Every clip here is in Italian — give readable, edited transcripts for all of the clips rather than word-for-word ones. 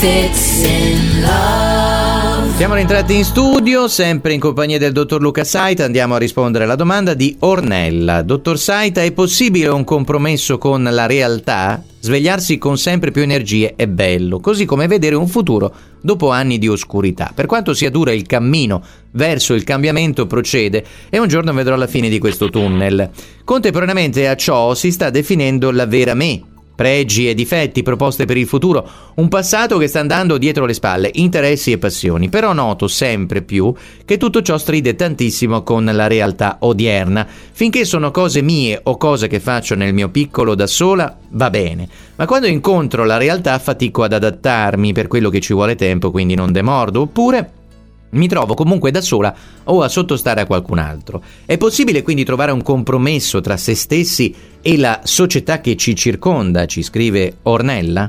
Fits in Love. Siamo rientrati in studio, sempre in compagnia del dottor Luca Saita. Andiamo a rispondere alla domanda di Ornella. Dottor Saita, è possibile un compromesso con la realtà? Svegliarsi con sempre più energie è bello, così come vedere un futuro dopo anni di oscurità. Per quanto sia dura, il cammino verso il cambiamento procede e un giorno vedrò la fine di questo tunnel. Contemporaneamente a ciò si sta definendo la vera me. Pregi e difetti, proposte per il futuro, un passato che sta andando dietro le spalle, interessi e passioni. Però noto sempre più che tutto ciò stride tantissimo con la realtà odierna. Finché sono cose mie o cose che faccio nel mio piccolo da sola, va bene. Ma quando incontro la realtà fatico ad adattarmi, per quello che ci vuole tempo, quindi non demordo, oppure mi trovo comunque da sola o a sottostare a qualcun altro. È possibile quindi trovare un compromesso tra se stessi e la società che ci circonda, ci scrive Ornella?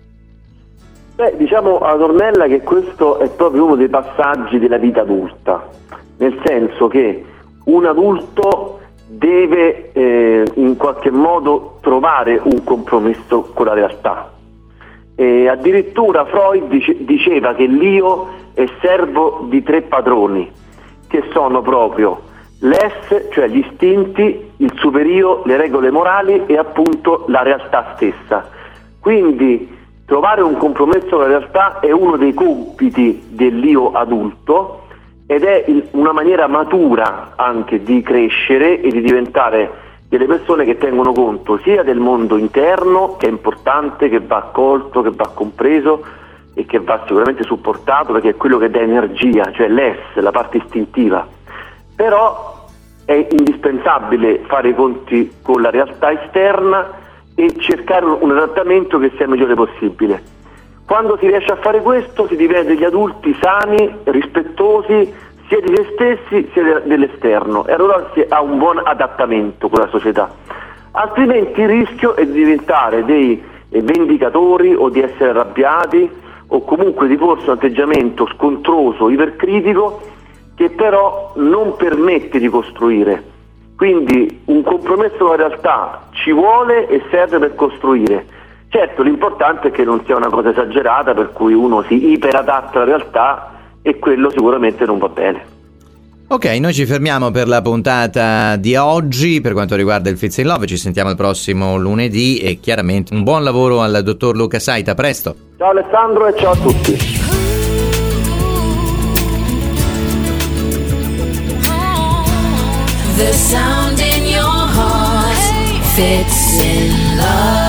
Diciamo ad Ornella che questo è proprio uno dei passaggi della vita adulta, nel senso che un adulto deve in qualche modo trovare un compromesso con la realtà. E addirittura Freud diceva che l'io è servo di 3 padroni, che sono proprio l'ess, cioè gli istinti, il superio, le regole morali e appunto la realtà stessa. Quindi trovare un compromesso con la realtà è uno dei compiti dell'io adulto ed è una maniera matura anche di crescere e di diventare delle persone che tengono conto sia del mondo interno, che è importante, che va accolto, che va compreso e che va sicuramente supportato, perché è quello che dà energia, cioè l'ess, la parte istintiva. Però è indispensabile fare i conti con la realtà esterna e cercare un adattamento che sia il migliore possibile. Quando si riesce a fare questo si diventa degli adulti sani, rispettosi sia di se stessi sia dell'esterno, e allora si ha un buon adattamento con la società. Altrimenti il rischio è di diventare dei vendicatori o di essere arrabbiati o comunque di porsi un atteggiamento scontroso, ipercritico, che però non permette di costruire. Quindi un compromesso con la realtà ci vuole e serve per costruire. Certo, l'importante è che non sia una cosa esagerata per cui uno si iperadatta alla realtà, e quello sicuramente non va bene. Ok, noi ci fermiamo per la puntata di oggi per quanto riguarda il Fits in Love. Ci sentiamo il prossimo lunedì e chiaramente un buon lavoro al dottor Luca Saita. A presto. Ciao Alessandro e ciao a tutti. The sound in your heart fits in love.